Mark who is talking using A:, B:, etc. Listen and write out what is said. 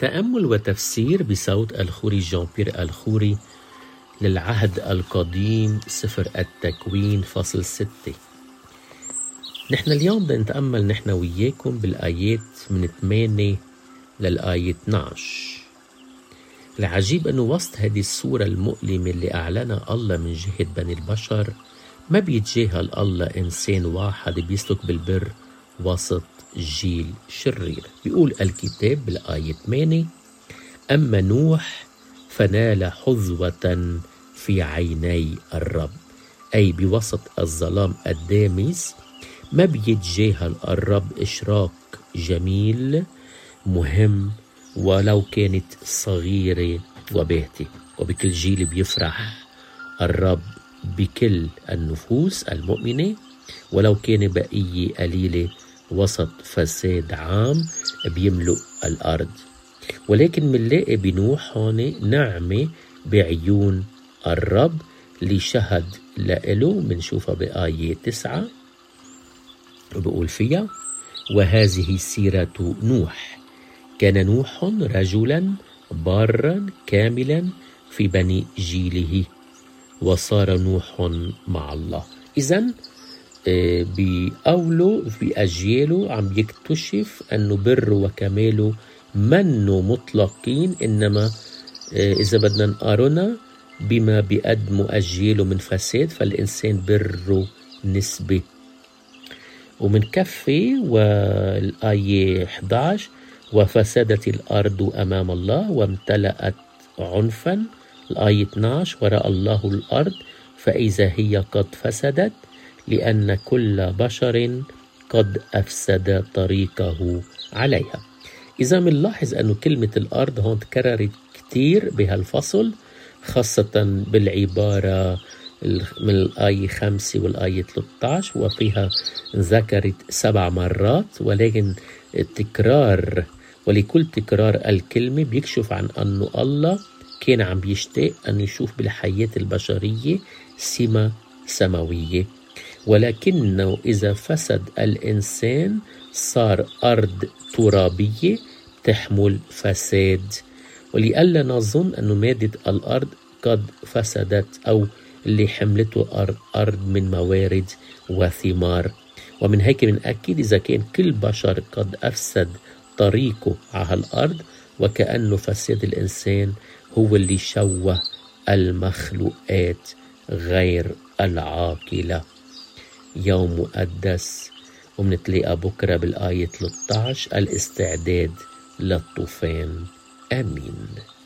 A: تأمل وتفسير بصوت الخوري جان بيير الخوري للعهد القديم سفر التكوين فصل 6. نحن اليوم بدنا نتأمل نحن وياكم بالآيات من 8 للآية 12. العجيب أنه وسط هذه الصورة المؤلمة اللي أعلنها الله من جهة بني البشر ما بيتجاهل الله إنسان واحد بيسلك بالبر وسط جيل شرير. بيقول الكتاب بالآية 8: أما نوح فنال حظوة في عيني الرب، أي بوسط الظلام الدامس ما بيتجاهل الرب إشراق جميل مهم ولو كانت صغيرة وباهتة، وبكل جيل بيفرح الرب بكل النفوس المؤمنة ولو كان بقية قليلة وسط فساد عام بيملؤ الأرض. ولكن منلاقي بنوح هون نعمة بعيون الرب اللي شهد لإله. منشوفها بآية 9 وبقول فيها: وهذه سيرة نوح، كان نوح رجلا بارا كاملا في بني جيله وصار نوح مع الله. إذن بقوله في أجياله عم يكتشف أنه بره وكماله منه مطلقين، إنما إذا بدنا نقارنها بما بيقدموا أجياله من فساد فالإنسان بره نسبة. ومن كفي والآية 11: وفسدت الأرض أمام الله وامتلأت عنفا. الآية 12: ورأى الله الأرض فإذا هي قد فسدت لأن كل بشر قد أفسد طريقه عليها. إذا منلاحظ أنه كلمة الأرض هون تكررت كتير بهالفصل، خاصة بالعبارة من الآية 5 والآية 13، وفيها ذكرت 7 مرات. ولكن التكرار ولكل تكرار الكلمة بيكشف عن أنه الله كان عم بيشتاق أن يشوف بالحياة البشرية سمة سماوية، ولكنه إذا فسد الإنسان صار أرض ترابية تحمل فساد. ولئلا نظن أنه مادة الأرض قد فسدت أو اللي حملته أرض من موارد وثمار. ومن هيك بنأكد إذا كان كل بشر قد أفسد طريقه على الأرض، وكأنه فساد الإنسان هو اللي شوه المخلوقات غير العاقلة. يوم مقدس، ومنتلاقى بكرة بالآية 13: الاستعداد للطوفان. آمين.